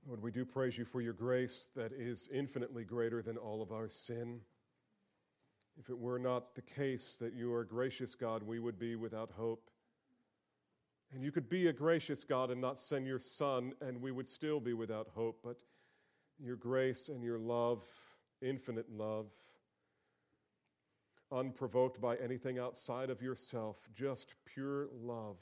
Lord, we do praise you for your grace that is infinitely greater than all of our sin. If it were not the case that you are a gracious God, we would be without hope. And you could be a gracious God and not send your Son, and we would still be without hope. But your grace and your love, infinite love, unprovoked by anything outside of yourself, just pure love,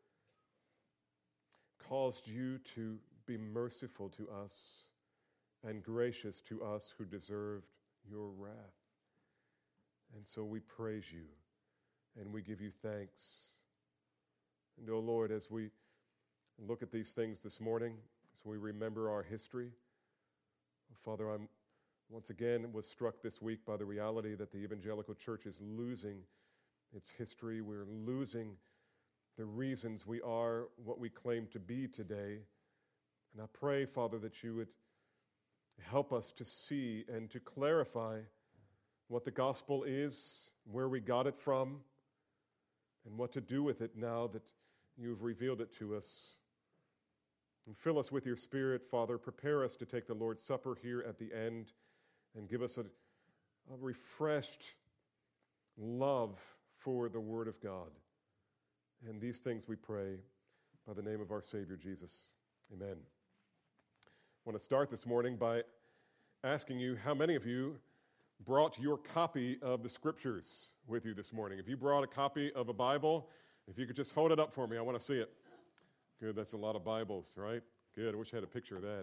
caused you to be merciful to us and gracious to us who deserved your wrath. And so we praise you and we give you thanks. And, oh Lord, as we look at these things this morning, as we remember our history, Father, I'm once again was struck this week by the reality that the evangelical church is losing its history. We're losing the reasons we are what we claim to be today. And I pray, Father, that you would help us to see and to clarify what the gospel is, where we got it from, and what to do with it now that you've revealed it to us. And fill us with your Spirit, Father. Prepare us to take the Lord's Supper here at the end and give us a refreshed love for the Word of God. And these things we pray by the name of our Savior, Jesus. Amen. I want to start this morning by asking you how many of you brought your copy of the Scriptures with you this morning. If you brought a copy of a Bible, if you could just hold it up for me, I want to see it. Good, that's a lot of Bibles, right? Good, I wish I had a picture of that.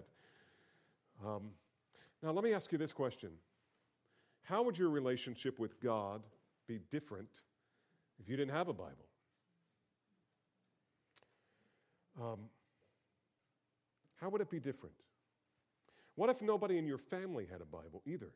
Now, let me ask you this question. How would your relationship with God be different if you didn't have a Bible? How would it be different? What if nobody in your family had a Bible either?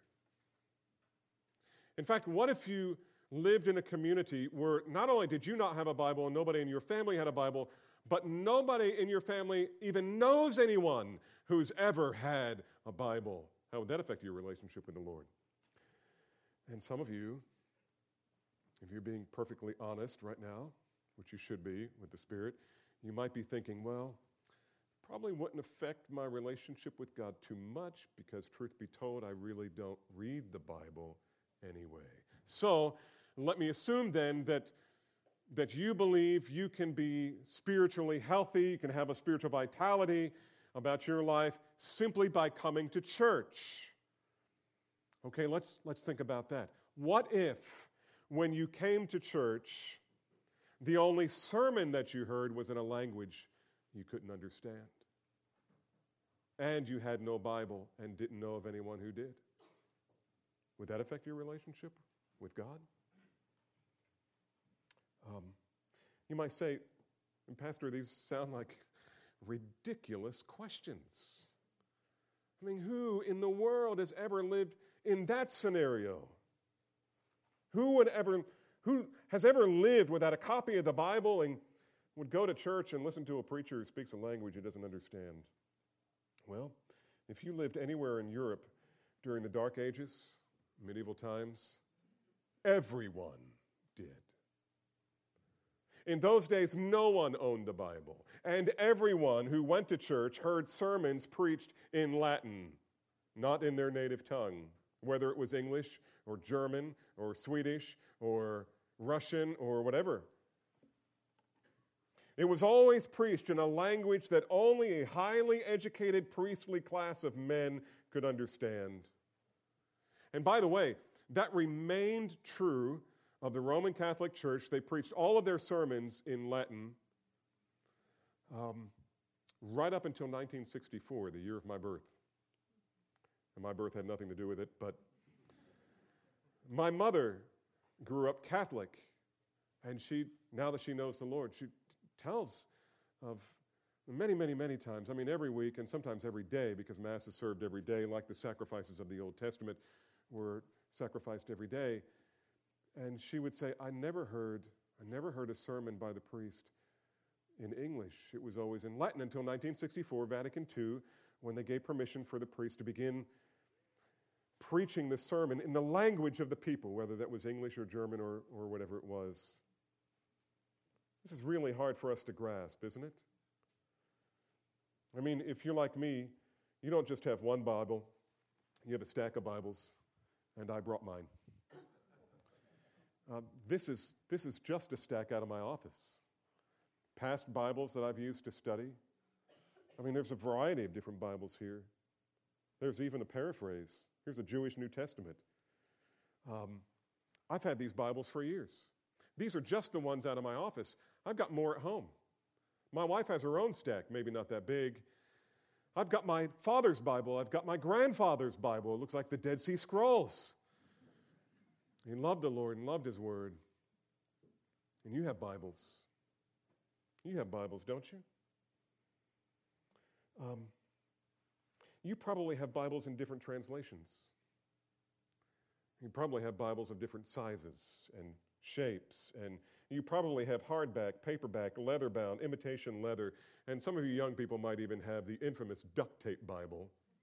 In fact, what if you lived in a community where not only did you not have a Bible and nobody in your family had a Bible, but nobody in your family even knows anyone who's ever had a Bible? How would that affect your relationship with the Lord? And some of you, if you're being perfectly honest right now, which you should be with the Spirit, you might be thinking, well, probably wouldn't affect my relationship with God too much because, truth be told, I really don't read the Bible anyway. So let me assume then that you believe you can be spiritually healthy, you can have a spiritual vitality about your life simply by coming to church. Okay, let's think about that. What if, when you came to church, the only sermon that you heard was in a language you couldn't understand, and you had no Bible and didn't know of anyone who did? Would that affect your relationship with God? You might say, Pastor, these sound like ridiculous questions. I mean, who in the world has ever lived in that scenario? Who has ever lived without a copy of the Bible and would go to church and listen to a preacher who speaks a language he doesn't understand? Well, if you lived anywhere in Europe during the Dark Ages, medieval times, everyone did. In those days, no one owned a Bible, and everyone who went to church heard sermons preached in Latin, not in their native tongue, whether it was English or German or Swedish or Russian or whatever. It was always preached in a language that only a highly educated priestly class of men could understand. And by the way, that remained true of the Roman Catholic Church. They preached all of their sermons in Latin right up until 1964, the year of my birth. And my birth had nothing to do with it, but my mother grew up Catholic, and now that she knows the Lord, she tells of many, many, many times, I mean every week and sometimes every day, because Mass is served every day, like the sacrifices of the Old Testament were sacrificed every day. And she would say, I never heard a sermon by the priest in English. It was always in Latin until 1964, Vatican II, when they gave permission for the priest to begin preaching the sermon in the language of the people, whether that was English or German or whatever it was. This is really hard for us to grasp, isn't it? I mean, if you're like me, You don't just have one Bible, you have a stack of Bibles, and I brought mine. This is just a stack out of my office. Past Bibles that I've used to study. I mean, there's a variety of different Bibles here. There's even a paraphrase. Here's a Jewish New Testament. I've had these Bibles for years. These are just the ones out of my office. I've got more at home. My wife has her own stack, maybe not that big. I've got my father's Bible. I've got my grandfather's Bible. It looks like the Dead Sea Scrolls. He loved the Lord and loved His Word. And you have Bibles. You have Bibles, don't you? You probably have Bibles in different translations. You probably have Bibles of different sizes and shapes, and you probably have hardback, paperback, leather-bound, imitation leather, and some of you young people might even have the infamous duct tape Bible.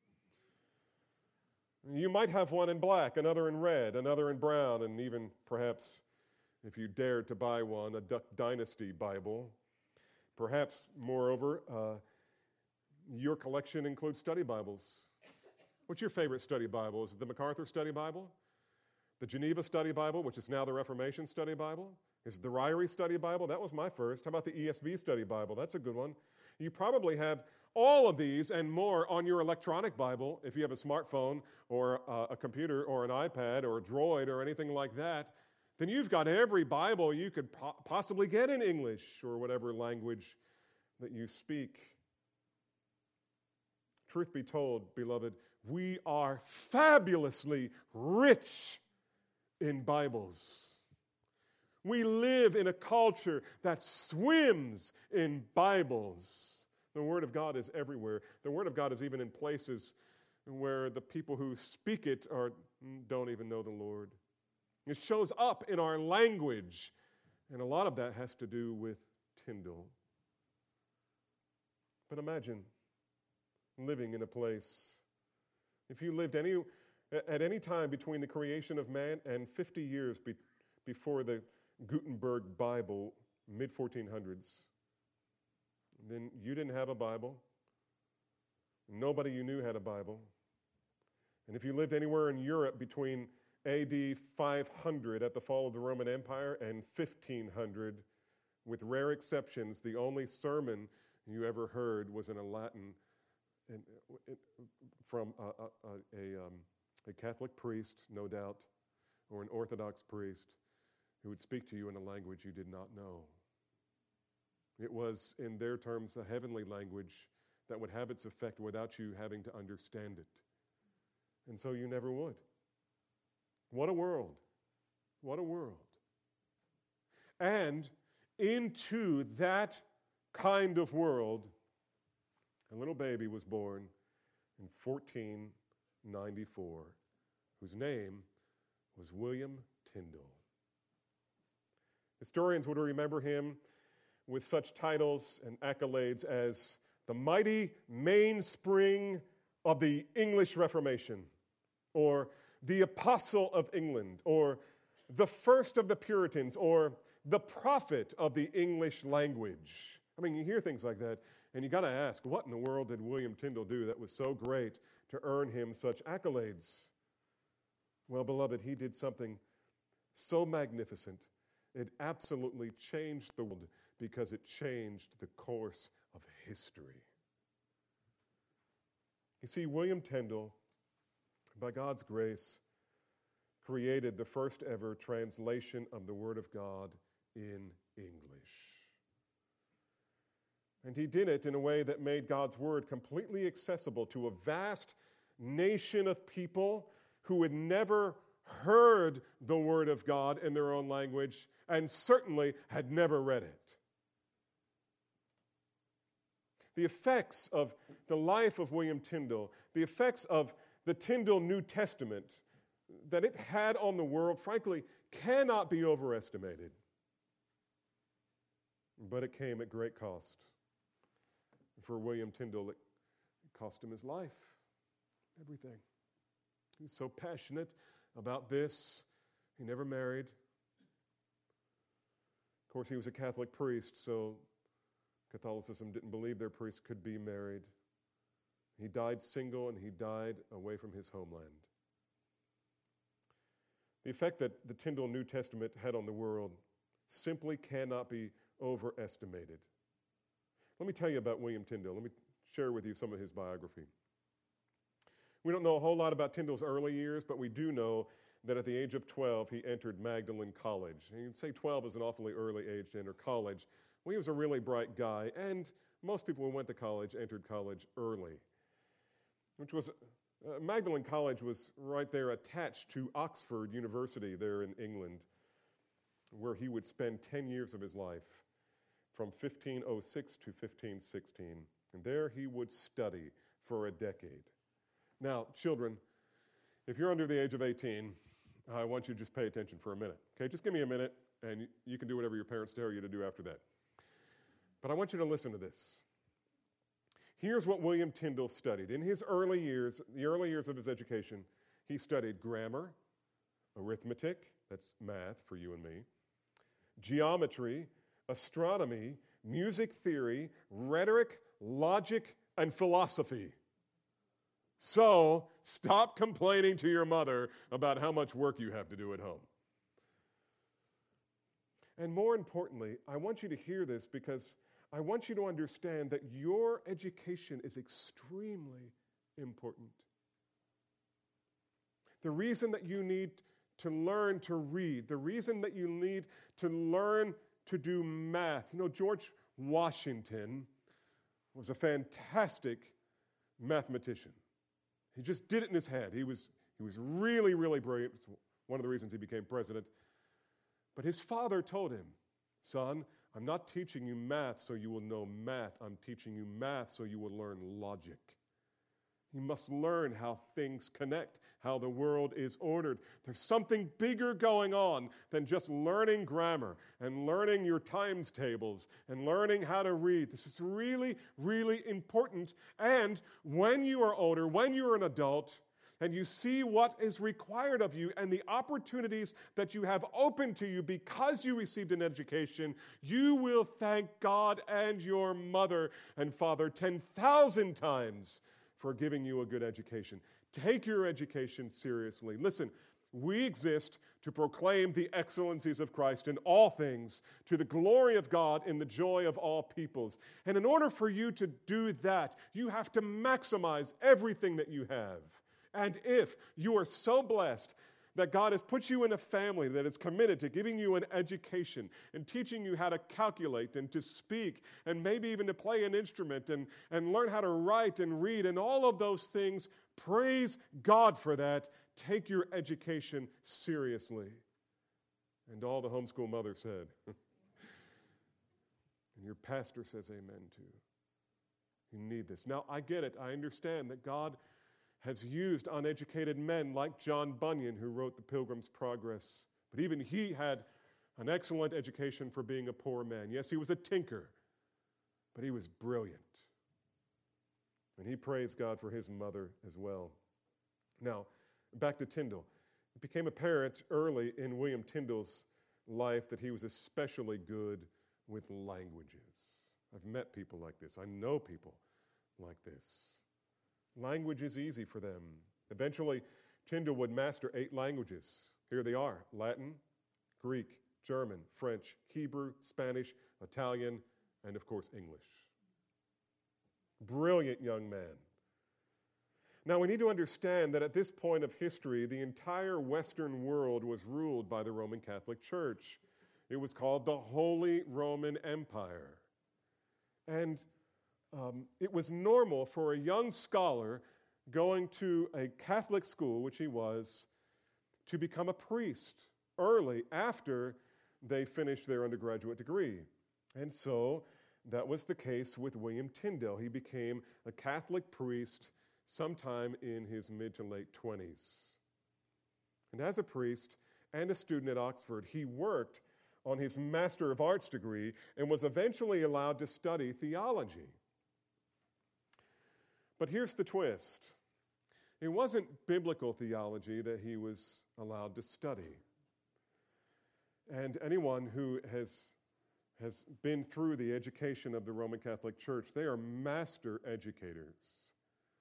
You might have one in black, another in red, another in brown, and even perhaps, if you dared to buy one, a Duck Dynasty Bible. Perhaps, moreover, your collection includes study Bibles. What's your favorite study Bible? Is it the MacArthur Study Bible? The Geneva Study Bible, which is now the Reformation Study Bible? Is it the Ryrie Study Bible? That was my first. How about the ESV Study Bible? That's a good one. You probably have all of these and more on your electronic Bible if you have a smartphone or a computer or an iPad or a Droid or anything like that. Then you've got every Bible you could possibly get in English or whatever language that you speak. Truth be told, beloved, we are fabulously rich in Bibles. We live in a culture that swims in Bibles. The Word of God is everywhere. The Word of God is even in places where the people who speak it don't even know the Lord. It shows up in our language, and a lot of that has to do with Tyndale. But imagine living in a place, if you lived at any time between the creation of man and 50 years before the Gutenberg Bible, mid-1400s, then you didn't have a Bible. Nobody you knew had a Bible. And if you lived anywhere in Europe between AD 500 at the fall of the Roman Empire and 1500, with rare exceptions, the only sermon you ever heard was in a Latin from a Catholic priest, no doubt, or an Orthodox priest who would speak to you in a language you did not know. It was, in their terms, a heavenly language that would have its effect without you having to understand it. And so you never would. What a world. What a world. And into that kind of world, a little baby was born in 1494, whose name was William Tyndale. Historians would remember him with such titles and accolades as the mighty mainspring of the English Reformation, or the Apostle of England, or the first of the Puritans, or the prophet of the English language. I mean, you hear things like that, and you got to ask, what in the world did William Tyndale do that was so great to earn him such accolades? Well, beloved, he did something so magnificent, it absolutely changed the world because it changed the course of history. You see, William Tyndale, by God's grace, created the first ever translation of the Word of God in English. And he did it in a way that made God's Word completely accessible to a vast nation of people who had never heard the Word of God in their own language and certainly had never read it. The effects of the life of William Tyndale, the effects of the Tyndale New Testament that it had on the world, frankly, cannot be overestimated. But it came at great cost. For William Tyndale, it cost him his life, everything. He was so passionate about this. He never married. Of course, he was a Catholic priest, so Catholicism didn't believe their priests could be married. He died single and he died away from his homeland. The effect that the Tyndale New Testament had on the world simply cannot be overestimated. Let me tell you about William Tyndale. Let me share with you some of his biography. We don't know a whole lot about Tyndale's early years, but we do know that at the age of 12, he entered Magdalen College. And you'd say 12 is an awfully early age to enter college. Well, he was a really bright guy, and most people who went to college entered college early, which was Magdalen College was right there attached to Oxford University there in England, where he would spend 10 years of his life from 1506 to 1516. And there he would study for a decade. Now, children, if you're under the age of 18, I want you to just pay attention for a minute. Okay, just give me a minute, and you can do whatever your parents tell you to do after that. But I want you to listen to this. Here's what William Tyndale studied. In his early years, the early years of his education, he studied grammar, arithmetic, that's math for you and me, geometry, astronomy, music theory, rhetoric, logic, and philosophy. So, stop complaining to your mother about how much work you have to do at home. And more importantly, I want you to hear this because I want you to understand that your education is extremely important. The reason that you need to learn to read, the reason that you need to learn to do math. You know, George Washington was a fantastic mathematician. He just did it in his head. He was really, really brilliant. It's one of the reasons he became president. But his father told him, son, I'm not teaching you math so you will know math. I'm teaching you math so you will learn logic. You must learn how things connect, how the world is ordered. There's something bigger going on than just learning grammar and learning your times tables and learning how to read. This is really, really important. And when you are older, when you're an adult, and you see what is required of you and the opportunities that you have open to you because you received an education, you will thank God and your mother and father 10,000 times for giving you a good education. Take your education seriously. Listen, we exist to proclaim the excellencies of Christ in all things, to the glory of God in the joy of all peoples. And in order for you to do that, you have to maximize everything that you have. And if you are so blessed that God has put you in a family that is committed to giving you an education and teaching you how to calculate and to speak and maybe even to play an instrument and learn how to write and read and all of those things, praise God for that. Take your education seriously. And all the homeschool mother said, and your pastor says amen too. You need this. Now, I get it. I understand that God has used uneducated men like John Bunyan, who wrote The Pilgrim's Progress. But even he had an excellent education for being a poor man. Yes, he was a tinker, but he was brilliant. And he praised God for his mother as well. Now, back to Tyndale. It became apparent early in William Tyndale's life that he was especially good with languages. I've met people like this. I know people like this. Language is easy for them. Eventually, Tyndale would master 8 languages. Here they are: Latin, Greek, German, French, Hebrew, Spanish, Italian, and of course, English. Brilliant young man. Now, we need to understand that at this point of history, the entire Western world was ruled by the Roman Catholic Church. It was called the Holy Roman Empire. And it was normal for a young scholar going to a Catholic school, which he was, to become a priest early after they finished their undergraduate degree. And so that was the case with William Tyndale. He became a Catholic priest sometime in his mid to late 20s. And as a priest and a student at Oxford, he worked on his Master of Arts degree and was eventually allowed to study theology. But here's the twist. It wasn't biblical theology that he was allowed to study. And anyone who has been through the education of the Roman Catholic Church, they are master educators.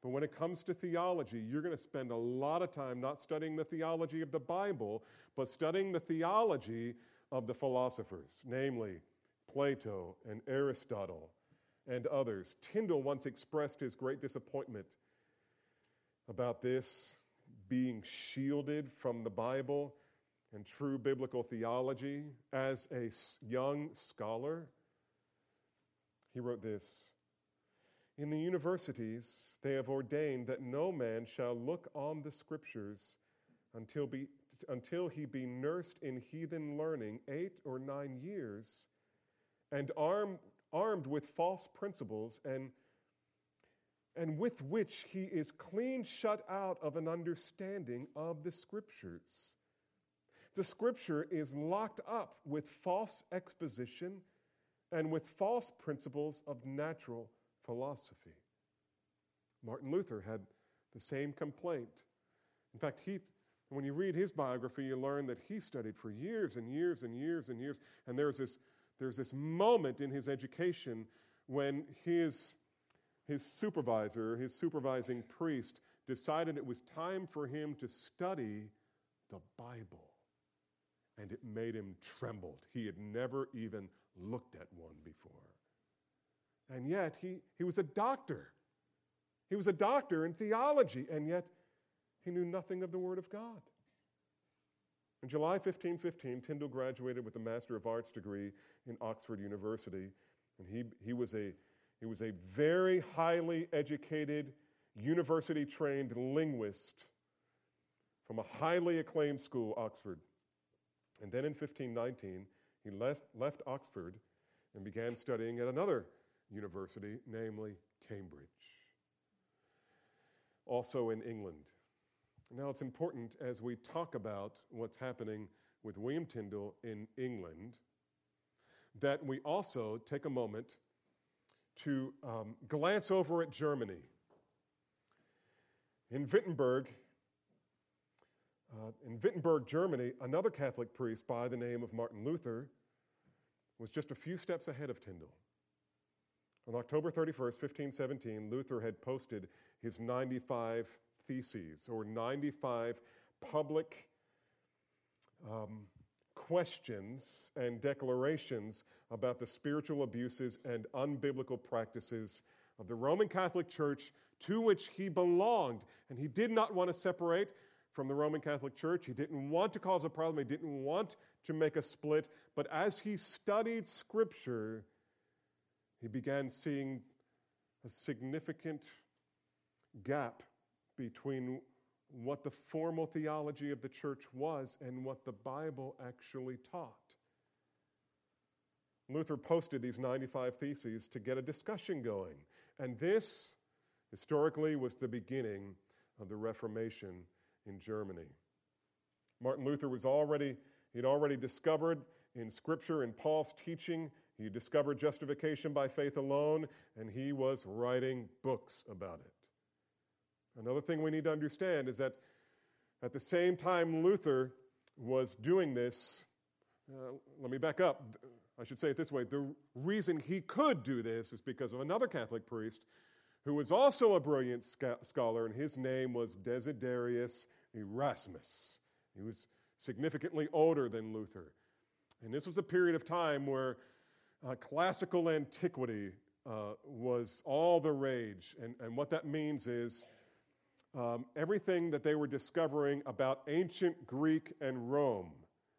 But when it comes to theology, you're going to spend a lot of time not studying the theology of the Bible, but studying the theology of the philosophers, namely Plato and Aristotle and others. Tyndale once expressed his great disappointment about this, being shielded from the Bible and true biblical theology as a young scholar. He wrote this: "In the universities, they have ordained that no man shall look on the Scriptures until he be nursed in heathen learning 8 or 9 years, and armed with false principles, and with which he is clean shut out of an understanding of the Scriptures. The Scripture is locked up with false exposition and with false principles of natural philosophy." Martin Luther had the same complaint. In fact, when you read his biography, you learn that he studied for years and years and years and years. And there's this moment in his education when his supervisor, his supervising priest, decided it was time for him to study the Bible. And it made him tremble. He had never even looked at one before. And yet, he was a doctor. He was a doctor in theology, and yet he knew nothing of the Word of God. In July 1515, Tyndale graduated with a Master of Arts degree in Oxford University, and he was a very highly educated, university-trained linguist from a highly acclaimed school, Oxford. And then in 1519, he left Oxford and began studying at another university, namely Cambridge, also in England. Now, it's important as we talk about what's happening with William Tyndale in England that we also take a moment to glance over at Germany. In Wittenberg, Germany, another Catholic priest by the name of Martin Luther was just a few steps ahead of Tyndale. On October 31st, 1517, Luther had posted his 95 theses, or 95 public questions and declarations about the spiritual abuses and unbiblical practices of the Roman Catholic Church to which he belonged. And he did not want to separate from the Roman Catholic Church. He didn't want to cause a problem. He didn't want to make a split. But as he studied Scripture, he began seeing a significant gap between what the formal theology of the church was and what the Bible actually taught. Luther posted these 95 theses to get a discussion going. And this, historically, was the beginning of the Reformation in Germany. Martin Luther he'd already discovered in Scripture and Paul's teaching, he discovered justification by faith alone, and he was writing books about it. Another thing we need to understand is that at the same time Luther was doing this, let me back up. I should say it this way. The reason he could do this is because of another Catholic priest who was also a brilliant scholar, and his name was Desiderius Erasmus. He was significantly older than Luther. And this was a period of time where classical antiquity was all the rage. And what that means is everything that they were discovering about ancient Greek and Rome.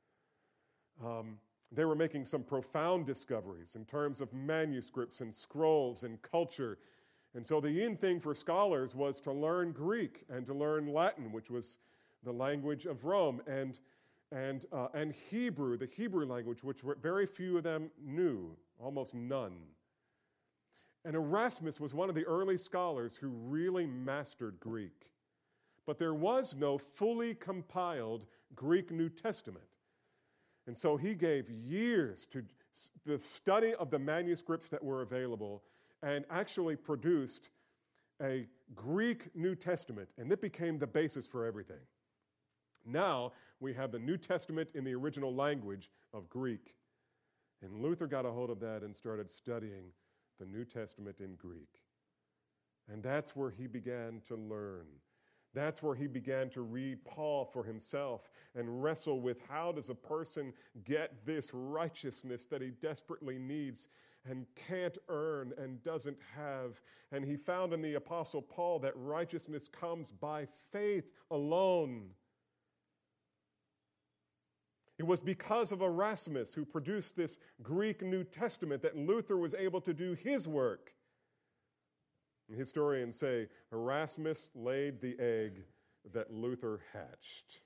They were making some profound discoveries in terms of manuscripts and scrolls and culture. And so the in thing for scholars was to learn Greek and to learn Latin, which was the language of Rome, and Hebrew, the Hebrew language, which very few of them knew, almost none. And Erasmus was one of the early scholars who really mastered Greek. But there was no fully compiled Greek New Testament. And so he gave years to the study of the manuscripts that were available and actually produced a Greek New Testament, and it became the basis for everything. Now we have the New Testament in the original language of Greek. And Luther got a hold of that and started studying the New Testament in Greek. And that's where he began to learn. That's where he began to read Paul for himself and wrestle with how does a person get this righteousness that he desperately needs and can't earn and doesn't have. And he found in the Apostle Paul that righteousness comes by faith alone. It was because of Erasmus, who produced this Greek New Testament, that Luther was able to do his work. Historians say Erasmus laid the egg that Luther hatched.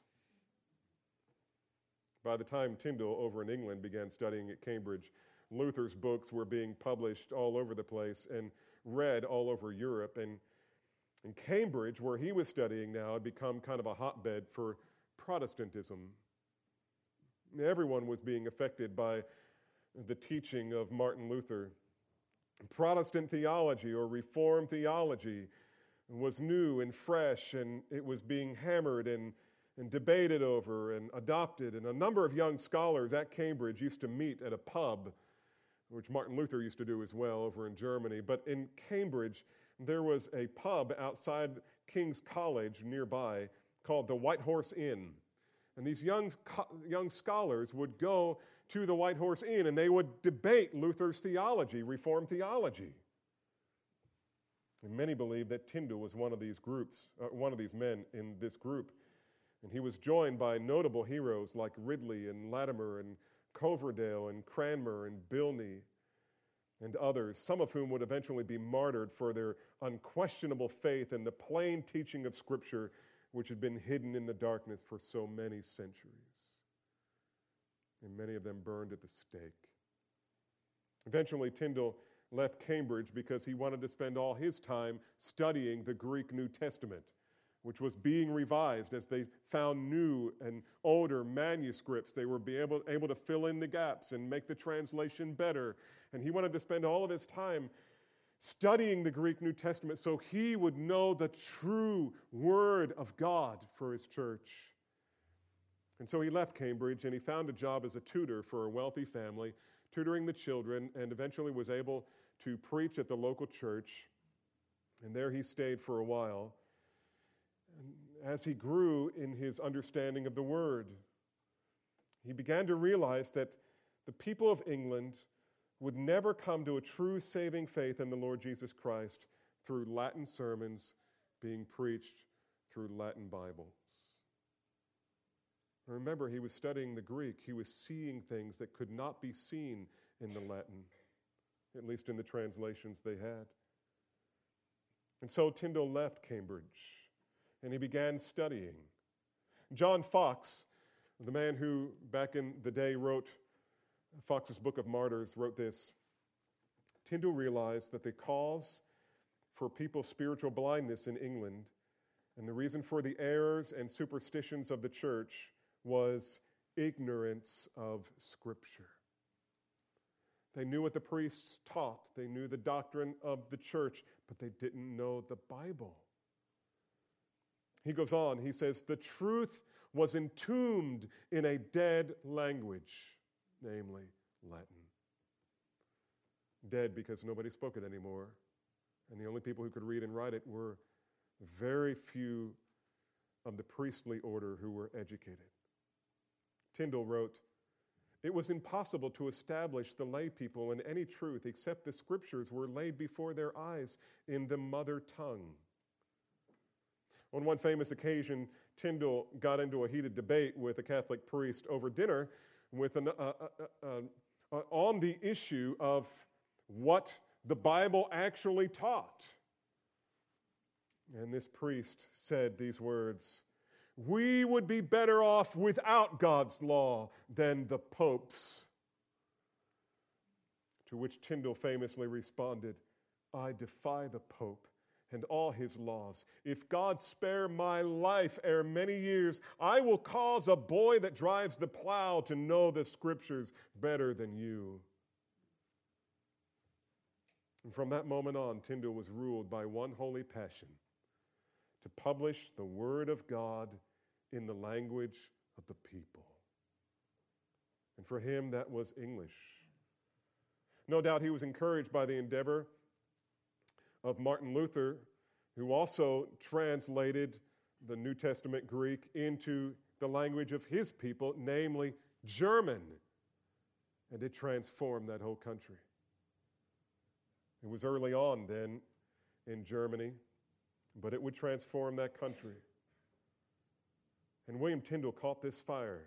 By the time Tyndale over in England began studying at Cambridge, Luther's books were being published all over the place and read all over Europe. And in Cambridge, where he was studying now, had become kind of a hotbed for Protestantism. Everyone was being affected by the teaching of Martin Luther. Protestant theology or Reformed theology was new and fresh, and it was being hammered and debated over and adopted. And a number of young scholars at Cambridge used to meet at a pub, which Martin Luther used to do as well over in Germany. But in Cambridge, there was a pub outside King's College nearby called the White Horse Inn. And these young scholars would go to the White Horse Inn and they would debate Luther's theology, Reformed theology. And many believe that Tyndale was one of these men in this group. And he was joined by notable heroes like Ridley and Latimer and Coverdale and Cranmer and Bilney and others, some of whom would eventually be martyred for their unquestionable faith in the plain teaching of Scripture, which had been hidden in the darkness for so many centuries. And many of them burned at the stake. Eventually, Tyndale left Cambridge because he wanted to spend all his time studying the Greek New Testament, which was being revised as they found new and older manuscripts. They were able to fill in the gaps and make the translation better. And he wanted to spend all of his time studying the Greek New Testament so he would know the true Word of God for his church. And so he left Cambridge and he found a job as a tutor for a wealthy family, tutoring the children, and eventually was able to preach at the local church. And there he stayed for a while. And as he grew in his understanding of the Word, he began to realize that the people of England would never come to a true saving faith in the Lord Jesus Christ through Latin sermons being preached through Latin Bibles. Remember, he was studying the Greek. He was seeing things that could not be seen in the Latin, at least in the translations they had. And so Tyndale left Cambridge, and he began studying. John Foxe, the man who back in the day wrote Foxe's Book of Martyrs, wrote this: Tyndale realized that the cause for people's spiritual blindness in England and the reason for the errors and superstitions of the church was ignorance of Scripture. They knew what the priests taught. They knew the doctrine of the church, but they didn't know the Bible. He goes on, he says, the truth was entombed in a dead language, namely Latin. Dead because nobody spoke it anymore. And the only people who could read and write it were very few of the priestly order who were educated. Tyndale wrote, it was impossible to establish the lay people in any truth except the Scriptures were laid before their eyes in the mother tongue. On one famous occasion, Tyndale got into a heated debate with a Catholic priest over dinner with on the issue of what the Bible actually taught. And this priest said these words, we would be better off without God's law than the Pope's. To which Tyndale famously responded, I defy the Pope and all his laws. If God spare my life ere many years, I will cause a boy that drives the plow to know the Scriptures better than you. And from that moment on, Tyndale was ruled by one holy passion: to publish the Word of God in the language of the people. And for him, that was English. No doubt he was encouraged by the endeavor of Martin Luther who also translated the New Testament Greek into the language of his people, namely German. And it transformed that whole country. It was early on then in Germany, but it would transform that country. And William Tyndale caught this fire.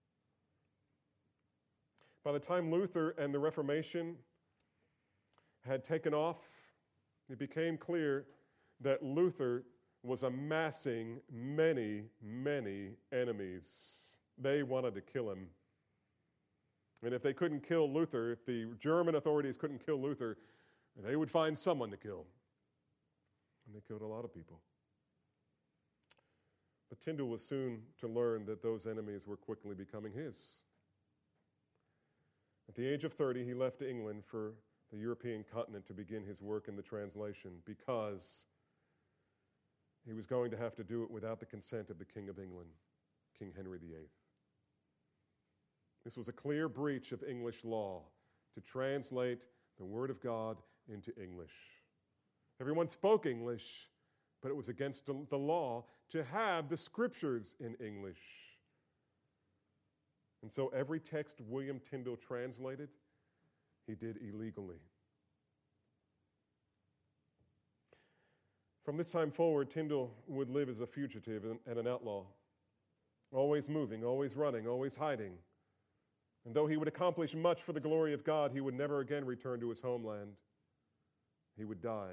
By the time Luther and the Reformation had taken off, it became clear that Luther was amassing many, many enemies. They wanted to kill him. And if they couldn't kill Luther, if the German authorities couldn't kill Luther, they would find someone to kill. And they killed a lot of people. But Tyndale was soon to learn that those enemies were quickly becoming his. At the age of 30, he left England for the European continent to begin his work in the translation because he was going to have to do it without the consent of the King of England, King Henry VIII. This was a clear breach of English law to translate the Word of God into English. Everyone spoke English, but it was against the law to have the Scriptures in English. And so every text William Tyndale translated, he did illegally. From this time forward, Tyndale would live as a fugitive and an outlaw, always moving, always running, always hiding. And though he would accomplish much for the glory of God, he would never again return to his homeland. He would die.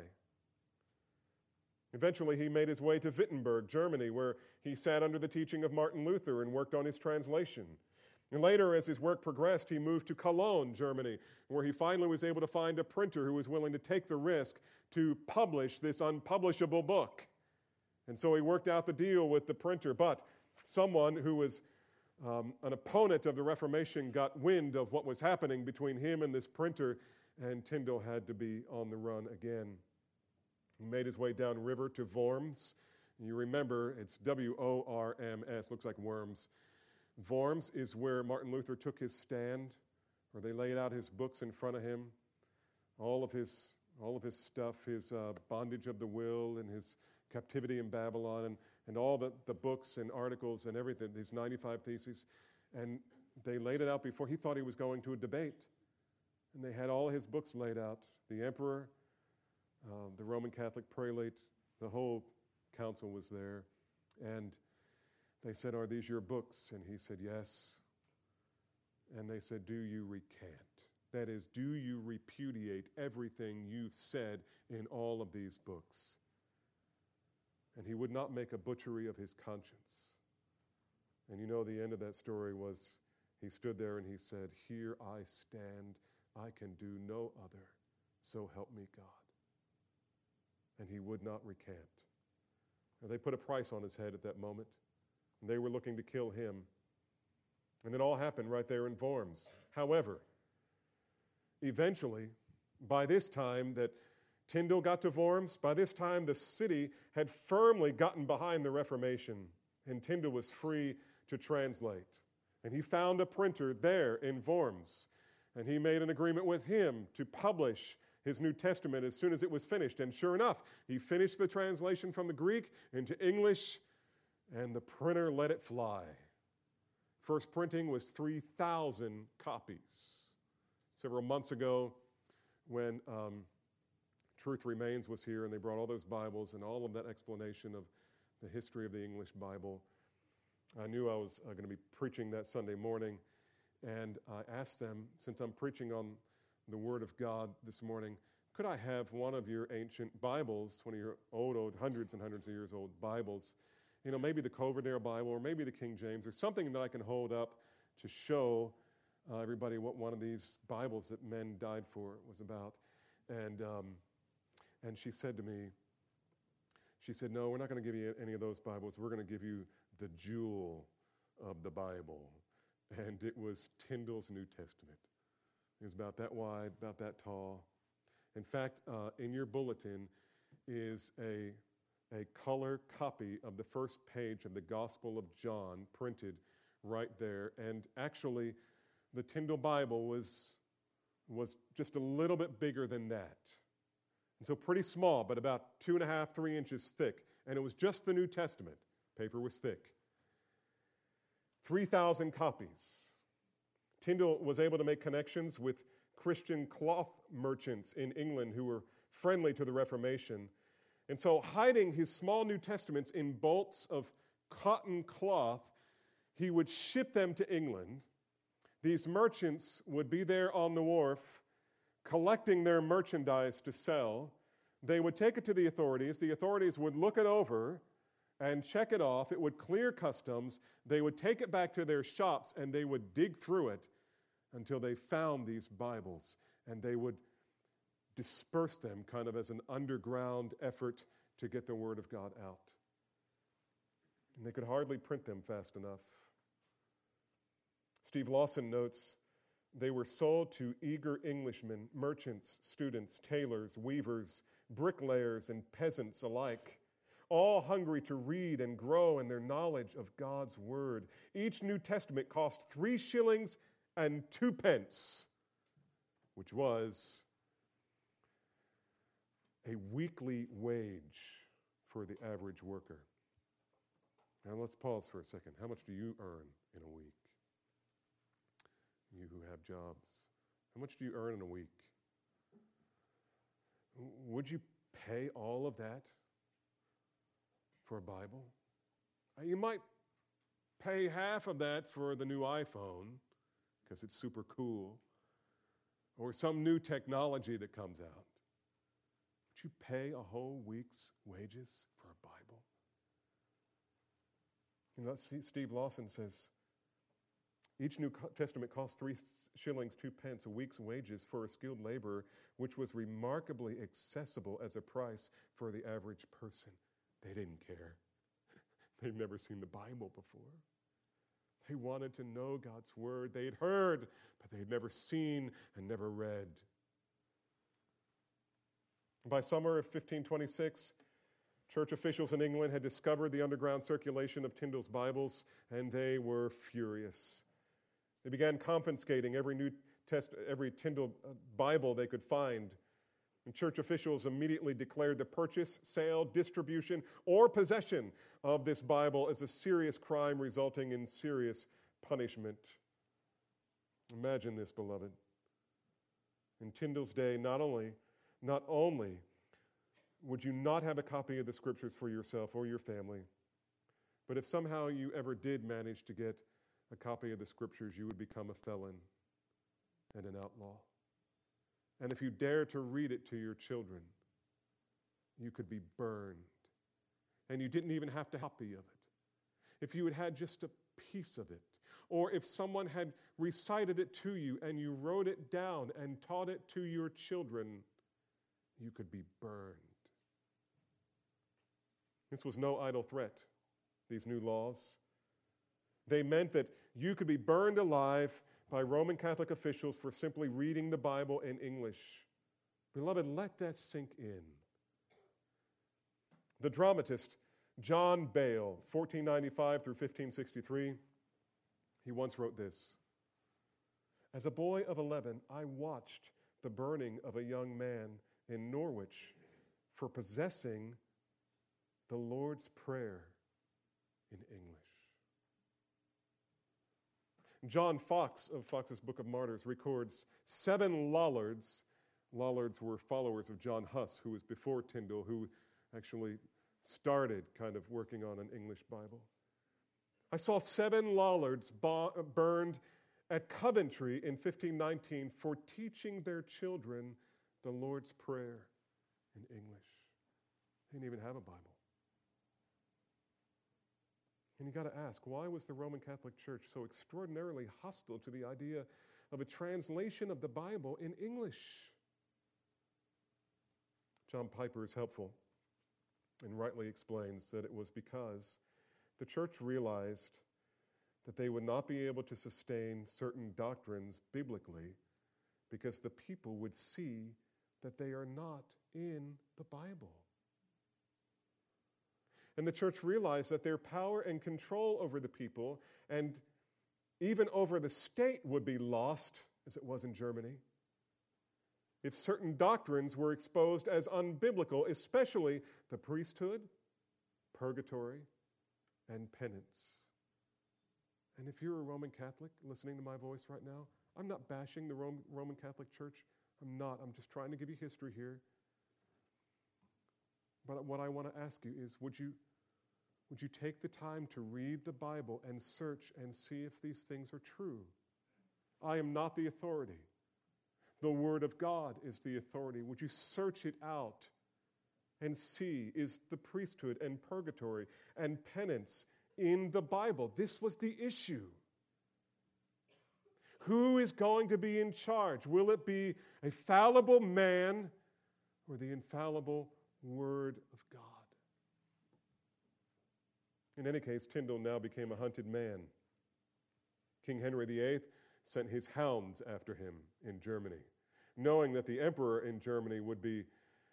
Eventually, he made his way to Wittenberg, Germany, where he sat under the teaching of Martin Luther and worked on his translation. And later, as his work progressed, he moved to Cologne, Germany, where he finally was able to find a printer who was willing to take the risk to publish this unpublishable book. And so he worked out the deal with the printer. But someone who was an opponent of the Reformation got wind of what was happening between him and this printer, and Tyndale had to be on the run again. He made his way downriver to Worms. You remember, it's W-O-R-M-S, looks like worms. Worms is where Martin Luther took his stand, where they laid out his books in front of him, all of his stuff, his bondage of the will and his captivity in Babylon, and all the books and articles and everything, these 95 theses. And they laid it out before. He thought he was going to a debate. And they had all his books laid out. The emperor, the Roman Catholic prelate, the whole council was there. And they said, "Are these your books?" And he said, "Yes." And they said, "Do you recant? That is, do you repudiate everything you've said in all of these books?" And he would not make a butchery of his conscience. And you know the end of that story was he stood there and he said, "Here I stand. I can do no other. So help me God." And he would not recant. And they put a price on his head at that moment. And they were looking to kill him. And it all happened right there in Worms. However, eventually, by this time that Tyndale got to Worms, by this time the city had firmly gotten behind the Reformation, and Tyndale was free to translate. And he found a printer there in Worms, and he made an agreement with him to publish his New Testament as soon as it was finished. And sure enough, he finished the translation from the Greek into English, and the printer let it fly. First printing was 3,000 copies. Several months ago, when Truth Remains was here, and they brought all those Bibles and all of that explanation of the history of the English Bible, I knew I was going to be preaching that Sunday morning, and I asked them, since I'm preaching on the Word of God this morning, could I have one of your ancient Bibles, one of your old, hundreds and hundreds of years old Bibles, maybe the Coverdale Bible or maybe the King James or something that I can hold up to show everybody what one of these Bibles that men died for was about. And she said to me, "No, we're not going to give you any of those Bibles. We're going to give you the jewel of the Bible." And it was Tyndale's New Testament. It was about that wide, about that tall. In fact, in your bulletin is a color copy of the first page of the Gospel of John printed right there. And actually, the Tyndale Bible was just a little bit bigger than that. And so pretty small, but about 2.5, 3 inches thick. And it was just the New Testament. Paper was thick. 3,000 copies. Tyndale was able to make connections with Christian cloth merchants in England who were friendly to the Reformation. And so, hiding his small New Testaments in bolts of cotton cloth, he would ship them to England. These merchants would be there on the wharf collecting their merchandise to sell. They would take it to the authorities. The authorities would look it over and check it off. It would clear customs. They would take it back to their shops and they would dig through it until they found these Bibles, and they would disperse them kind of as an underground effort to get the Word of God out. And they could hardly print them fast enough. Steve Lawson notes, they were sold to eager Englishmen, merchants, students, tailors, weavers, bricklayers, and peasants alike, all hungry to read and grow in their knowledge of God's Word. Each New Testament cost 3 shillings and 2 pence, which was a weekly wage for the average worker. Now let's pause for a second. How much do you earn in a week? You who have jobs, how much do you earn in a week? Would you pay all of that for a Bible? You might pay half of that for the new iPhone because it's super cool, or some new technology that comes out. Would you pay a whole week's wages for a Bible? And let's see, Steve Lawson says, each New Testament cost 3 shillings 2 pence, a week's wages for a skilled laborer, which was remarkably accessible as a price for the average person. They didn't care. They'd never seen the Bible before. They wanted to know God's Word. They had heard, but they had never seen and never read. By summer of 1526, church officials in England had discovered the underground circulation of Tyndale's Bibles, and they were furious. They began confiscating every Tyndale Bible they could find. And church officials immediately declared the purchase, sale, distribution, or possession of this Bible as a serious crime resulting in serious punishment. Imagine this, beloved. In Tyndale's day, not only would you not have a copy of the Scriptures for yourself or your family, but if somehow you ever did manage to get a copy of the Scriptures, you would become a felon and an outlaw. And if you dare to read it to your children, you could be burned. And you didn't even have to have a copy of it. If you had had just a piece of it, or if someone had recited it to you and you wrote it down and taught it to your children, you could be burned. This was no idle threat, these new laws. They meant that you could be burned alive by Roman Catholic officials for simply reading the Bible in English. Beloved, let that sink in. The dramatist John Bale, 1495 through 1563, he once wrote this: "As a boy of 11, I watched the burning of a young man in Norwich for possessing the Lord's Prayer in English." John Foxe of Foxe's Book of Martyrs records 7 Lollards. Lollards were followers of John Huss, who was before Tyndale, who actually started kind of working on an English Bible. I saw 7 Lollards burned at Coventry in 1519 for teaching their children the Lord's Prayer in English. They didn't even have a Bible. And you got to ask, why was the Roman Catholic Church so extraordinarily hostile to the idea of a translation of the Bible in English? John Piper is helpful and rightly explains that it was because the church realized that they would not be able to sustain certain doctrines biblically because the people would see that they are not in the Bible. And the church realized that their power and control over the people and even over the state would be lost, as it was in Germany, if certain doctrines were exposed as unbiblical, especially the priesthood, purgatory, and penance. And if you're a Roman Catholic listening to my voice right now, I'm not bashing the Roman Catholic Church. I'm not. I'm just trying to give you history here. But what I want to ask you is, would you take the time to read the Bible and search and see if these things are true? I am not the authority. The Word of God is the authority. Would you search it out and see, is the priesthood and purgatory and penance in the Bible? This was the issue. Who is going to be in charge? Will it be a fallible man or the infallible Word of God? In any case, Tyndale now became a hunted man. King Henry VIII sent his hounds after him in Germany, knowing that the emperor in Germany would be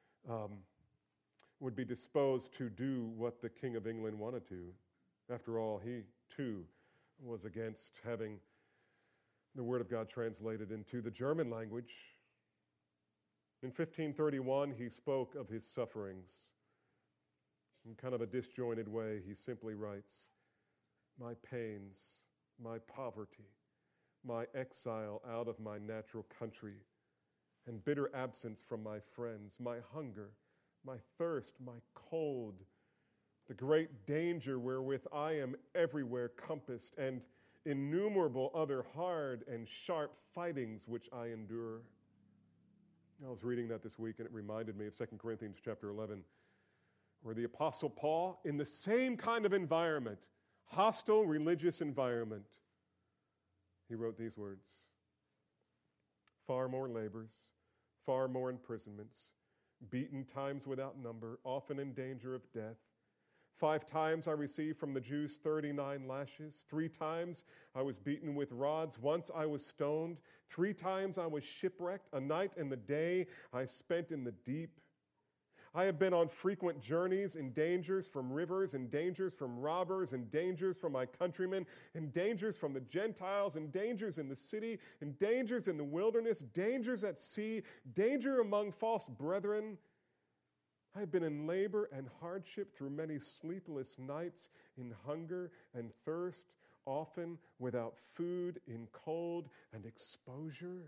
disposed to do what the King of England wanted to. After all, he too was against having the Word of God translated into the German language. In 1531, he spoke of his sufferings. In kind of a disjointed way, he simply writes, "My pains, my poverty, my exile out of my natural country, and bitter absence from my friends, my hunger, my thirst, my cold, the great danger wherewith I am everywhere compassed, and innumerable other hard and sharp fightings which I endure." I was reading that this week, and it reminded me of 2 Corinthians chapter 11, where the Apostle Paul, in the same kind of environment, hostile religious environment, he wrote these words: "Far more labors, far more imprisonments, beaten times without number, often in danger of death. 5 times I received from the Jews 39 lashes. 3 times I was beaten with rods. Once I was stoned. 3 times I was shipwrecked. A night and the day I spent in the deep. I have been on frequent journeys, in dangers from rivers, in dangers from robbers, in dangers from my countrymen, in dangers from the Gentiles, in dangers in the city, in dangers in the wilderness, dangers at sea, danger among false brethren. I have been in labor and hardship through many sleepless nights, in hunger and thirst, often without food, in cold and exposure."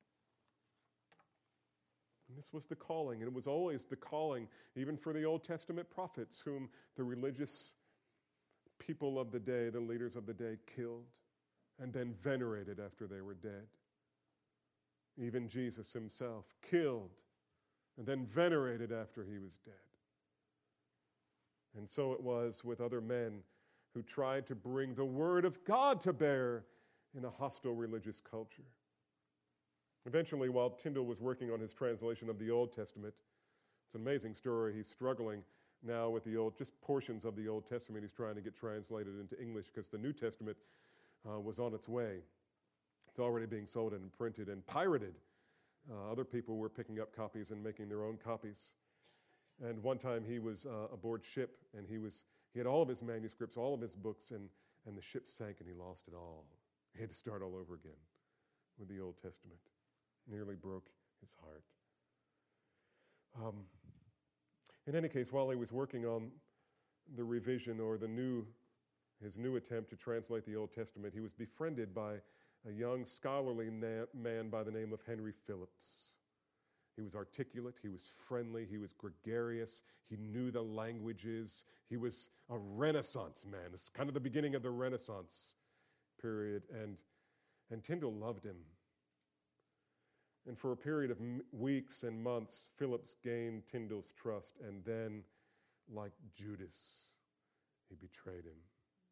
And this was the calling, and it was always the calling, even for the Old Testament prophets, whom the religious people of the day, the leaders of the day, killed and then venerated after they were dead. Even Jesus himself killed and then venerated after he was dead. And so it was with other men who tried to bring the Word of God to bear in a hostile religious culture. Eventually, while Tyndale was working on his translation of the Old Testament, it's an amazing story. He's struggling now with just portions of the Old Testament. He's trying to get translated into English because the New Testament was on its way. It's already being sold and printed and pirated. Other people were picking up copies and making their own copies. And one time he was aboard ship, and he had all of his manuscripts, all of his books, and the ship sank and he lost it all. He had to start all over again with the Old Testament. Nearly broke his heart. In any case, while he was working on the revision or his new attempt to translate the Old Testament, he was befriended by a young scholarly man by the name of Henry Phillips. He was articulate, he was friendly, he was gregarious, he knew the languages, he was a Renaissance man. It's kind of the beginning of the Renaissance period, and Tyndale loved him. And for a period of weeks and months, Phillips gained Tyndale's trust, and then, like Judas, he betrayed him.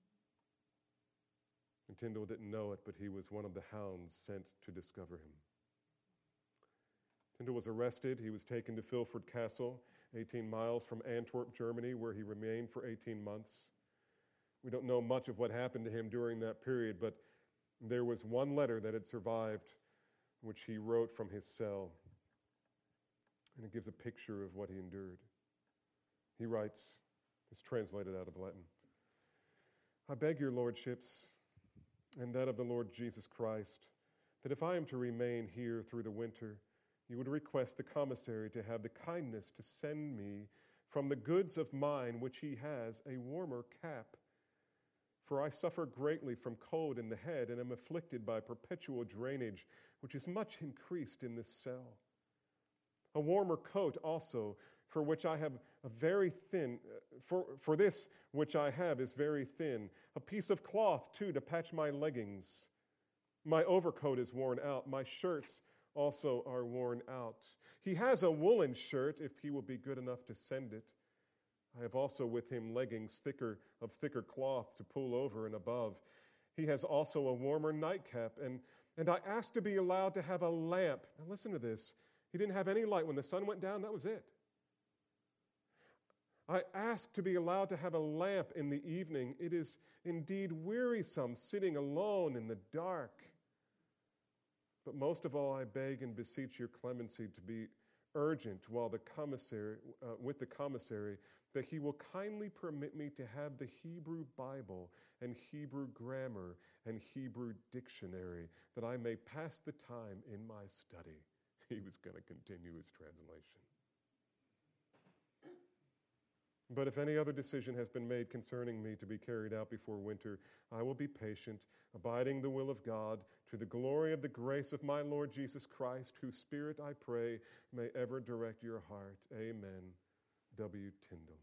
And Tyndale didn't know it, but he was one of the hounds sent to discover him. Tyndale was arrested. He was taken to Filford Castle, 18 miles from Antwerp, Germany, where he remained for 18 months. We don't know much of what happened to him during that period, but there was one letter that had survived, which he wrote from his cell. And it gives a picture of what he endured. He writes, it's translated out of Latin: "I beg your lordships, and that of the Lord Jesus Christ, that if I am to remain here through the winter, you would request the commissary to have the kindness to send me from the goods of mine which he has a warmer cap. For I suffer greatly from cold in the head, and am afflicted by perpetual drainage, which is much increased in this cell. A warmer coat also, for which I have a very thin, for this which I have is very thin. A piece of cloth, too, to patch my leggings. My overcoat is worn out. My shirts also are worn out. He has a woolen shirt, if he will be good enough to send it. I have also with him leggings of thicker cloth to pull over and above. He has also a warmer nightcap, and I asked to be allowed to have a lamp. Now listen to this. He didn't have any light. When the sun went down, that was it. I asked to be allowed to have a lamp in the evening. It is indeed wearisome sitting alone in the dark. But most of all, I beg and beseech your clemency to be urgent with the commissary, that he will kindly permit me to have the Hebrew Bible and Hebrew grammar and Hebrew dictionary, that I may pass the time in my study. He was going to continue his translation. But if any other decision has been made concerning me to be carried out before winter, I will be patient, abiding the will of God, to the glory of the grace of my Lord Jesus Christ, whose Spirit, I pray, may ever direct your heart. Amen. W. Tyndale.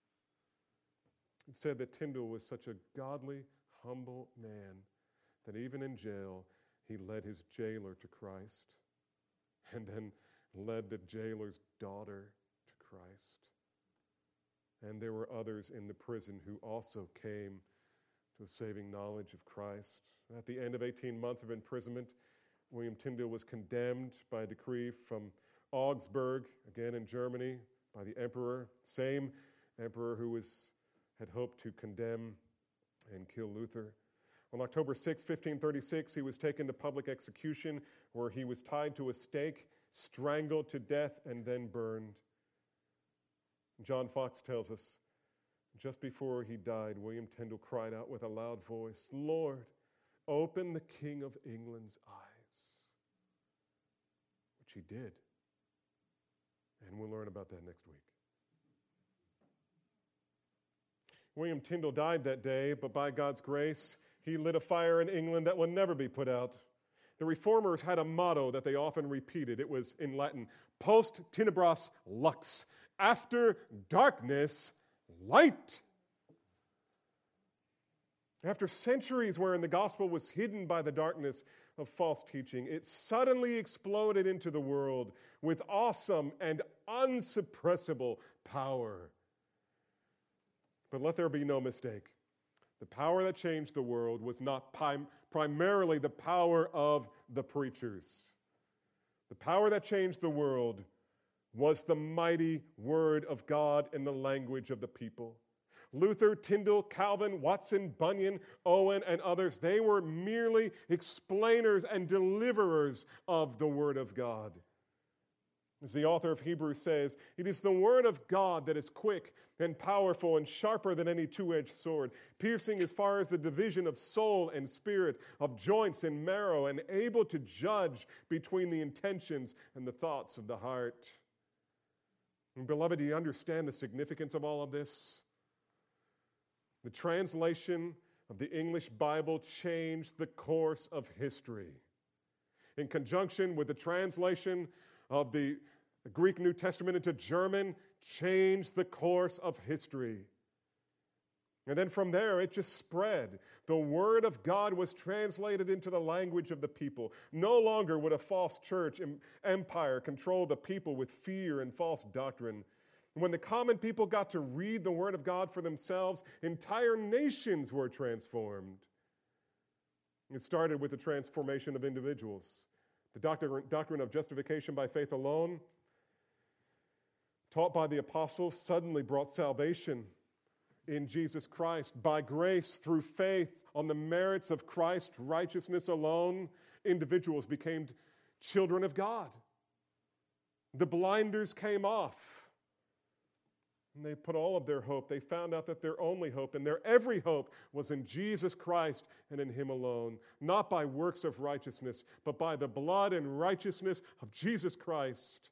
It said that Tyndale was such a godly, humble man that even in jail, he led his jailer to Christ, and then led the jailer's daughter to Christ. And there were others in the prison who also came to a saving knowledge of Christ. At the end of 18 months of imprisonment, William Tyndale was condemned by a decree from Augsburg, again in Germany, by the emperor, same emperor who had hoped to condemn and kill Luther. On October 6, 1536, he was taken to public execution, where he was tied to a stake, strangled to death, and then burned. John Fox tells us, just before he died, William Tyndale cried out with a loud voice, "Lord, open the King of England's eyes," which he did. And we'll learn about that next week. William Tyndale died that day, but by God's grace, he lit a fire in England that will never be put out. The Reformers had a motto that they often repeated. It was in Latin, "Post tenebras lux," after darkness, light. After centuries wherein the gospel was hidden by the darkness of false teaching, it suddenly exploded into the world with awesome and unsuppressible power. But let there be no mistake. The power that changed the world was not primarily the power of the preachers. The power that changed the world was the mighty word of God in the language of the people. Luther, Tyndale, Calvin, Watson, Bunyan, Owen, and others, they were merely explainers and deliverers of the word of God. As the author of Hebrews says, it is the word of God that is quick and powerful and sharper than any two-edged sword, piercing as far as the division of soul and spirit, of joints and marrow, and able to judge between the intentions and the thoughts of the heart. And beloved, do you understand the significance of all of this? The translation of the English Bible changed the course of history. In conjunction with the translation of the Greek New Testament into German, changed the course of history. And then from there, it just spread. The Word of God was translated into the language of the people. No longer would a false church empire control the people with fear and false doctrine. When the common people got to read the Word of God for themselves, entire nations were transformed. It started with the transformation of individuals. The doctrine of justification by faith alone, taught by the apostles, suddenly brought salvation in Jesus Christ. By grace, through faith, on the merits of Christ's righteousness alone, individuals became children of God. The blinders came off. And they put all of their hope. They found out that their only hope and their every hope was in Jesus Christ and in Him alone, not by works of righteousness, but by the blood and righteousness of Jesus Christ.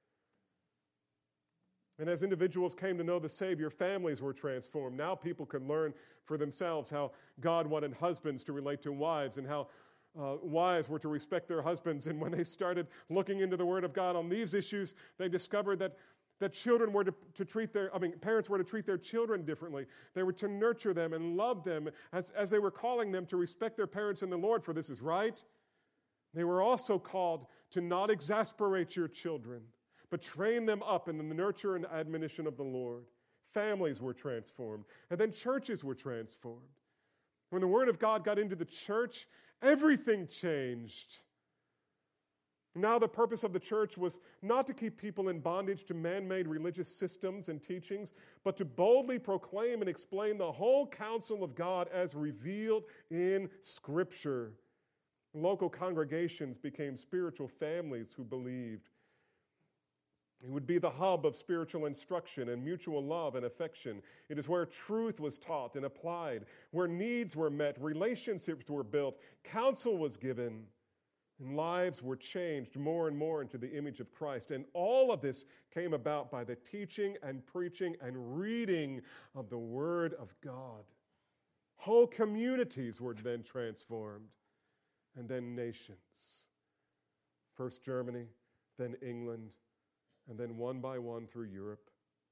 And as individuals came to know the Savior, families were transformed. Now people could learn for themselves how God wanted husbands to relate to wives and how wives were to respect their husbands. And when they started looking into the Word of God on these issues, they discovered that children were to treat parents were to treat their children differently. They were to nurture them and love them as they were calling them to respect their parents in the Lord, for this is right. They were also called to not exasperate your children, but train them up in the nurture and admonition of the Lord. Families were transformed, and then churches were transformed. When the Word of God got into the church, everything changed. Now the purpose of the church was not to keep people in bondage to man-made religious systems and teachings, but to boldly proclaim and explain the whole counsel of God as revealed in Scripture. Local congregations became spiritual families who believed. It would be the hub of spiritual instruction and mutual love and affection. It is where truth was taught and applied, where needs were met, relationships were built, counsel was given, and lives were changed more and more into the image of Christ. And all of this came about by the teaching and preaching and reading of the Word of God. Whole communities were then transformed, and then nations. First Germany, then England, and then one by one through Europe.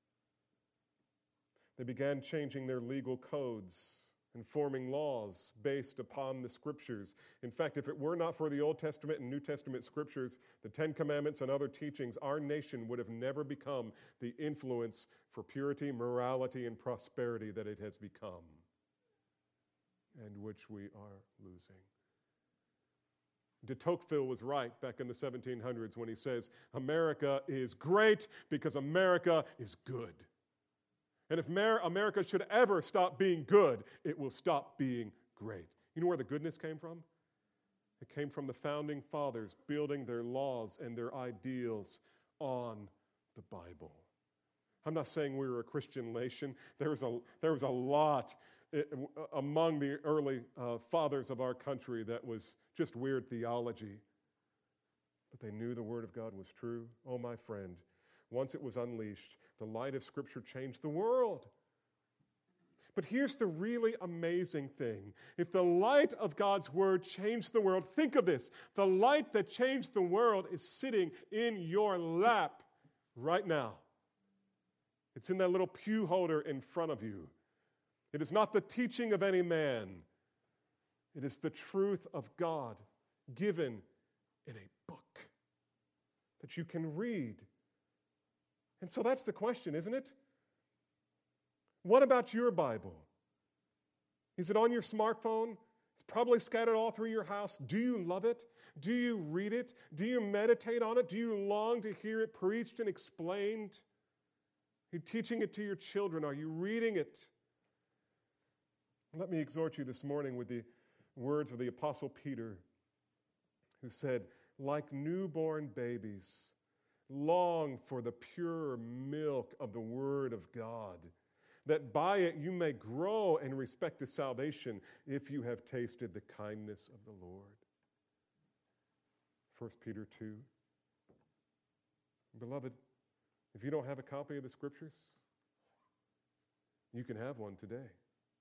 They began changing their legal codes and forming laws based upon the Scriptures. In fact, if it were not for the Old Testament and New Testament Scriptures, the Ten Commandments and other teachings, our nation would have never become the influence for purity, morality, and prosperity that it has become, and which we are losing. De Tocqueville was right back in the 1700s when he says, America is great because America is good. And if America should ever stop being good, it will stop being great. You know where the goodness came from? It came from the founding fathers building their laws and their ideals on the Bible. I'm not saying we were a Christian nation. There was a lot among the early fathers of our country that was just weird theology. But they knew the Word of God was true. Oh, my friend, once it was unleashed, the light of Scripture changed the world. But here's the really amazing thing. If the light of God's Word changed the world, think of this. The light that changed the world is sitting in your lap right now. It's in that little pew holder in front of you. It is not the teaching of any man. It is the truth of God given in a book that you can read. And so that's the question, isn't it? What about your Bible? Is it on your smartphone? It's probably scattered all through your house. Do you love it? Do you read it? Do you meditate on it? Do you long to hear it preached and explained? Are you teaching it to your children? Are you reading it? Let me exhort you this morning with the words of the Apostle Peter, who said, like newborn babies, long for the pure milk of the Word of God, that by it you may grow in respect to salvation if you have tasted the kindness of the Lord. 1 Peter 2. Beloved, if you don't have a copy of the Scriptures, you can have one today.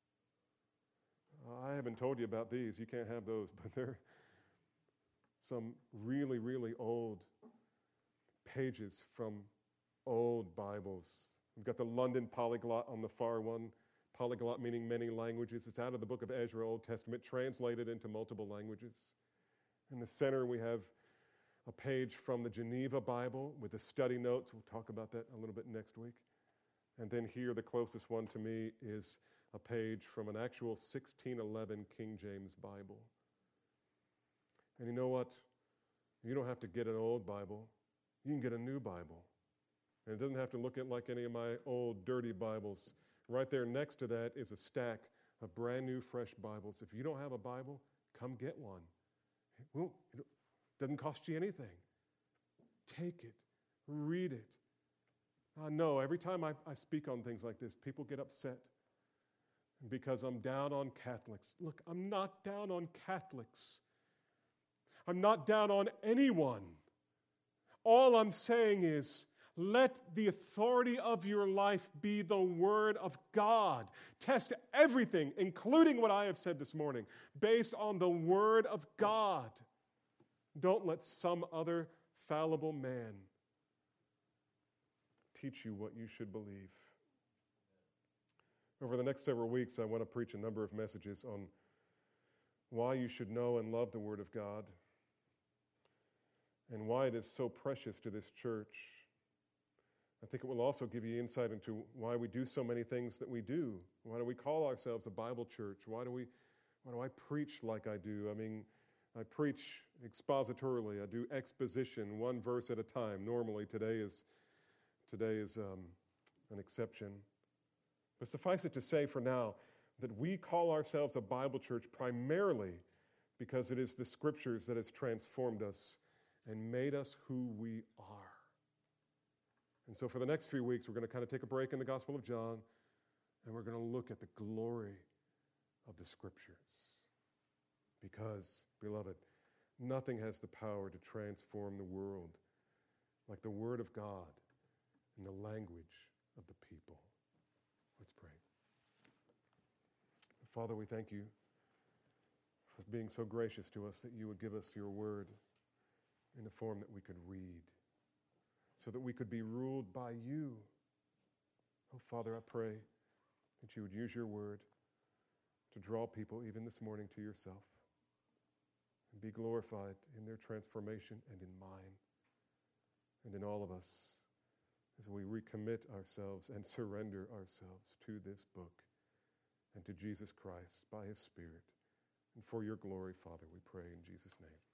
I haven't told you about these. You can't have those, but they're some really, really old pages from old Bibles. We've got the London Polyglot on the far one. Polyglot meaning many languages. It's out of the book of Ezra, Old Testament, translated into multiple languages. In the center, we have a page from the Geneva Bible with the study notes. We'll talk about that a little bit next week. And then here, the closest one to me is a page from an actual 1611 King James Bible. And you know what? You don't have to get an old Bible. You can get a new Bible. And it doesn't have to look like any of my old dirty Bibles. Right there next to that is a stack of brand new fresh Bibles. If you don't have a Bible, come get one. Well, it doesn't cost you anything. Take it. Read it. I know every time I speak on things like this, people get upset because I'm down on Catholics. Look, I'm not down on Catholics. I'm not down on anyone. All I'm saying is, let the authority of your life be the Word of God. Test everything, including what I have said this morning, based on the Word of God. Don't let some other fallible man teach you what you should believe. Over the next several weeks, I want to preach a number of messages on why you should know and love the Word of God and why it is so precious to this church. I think it will also give you insight into why we do so many things that we do. Why do we call ourselves a Bible church? Why do I preach like I do? I mean, I preach expositorily. I do exposition, one verse at a time. Normally, today is an exception. But suffice it to say for now that we call ourselves a Bible church primarily because it is the Scriptures that has transformed us and made us who we are. And so for the next few weeks, we're going to kind of take a break in the Gospel of John, and we're going to look at the glory of the Scriptures. Because, beloved, nothing has the power to transform the world like the Word of God in the language of the people. Let's pray. Father, we thank you for being so gracious to us that you would give us your Word in a form that we could read, so that we could be ruled by you. Oh, Father, I pray that you would use your Word to draw people, even this morning, to yourself, and be glorified in their transformation and in mine, and in all of us, as we recommit ourselves and surrender ourselves to this book and to Jesus Christ by his Spirit. And for your glory, Father, we pray in Jesus' name.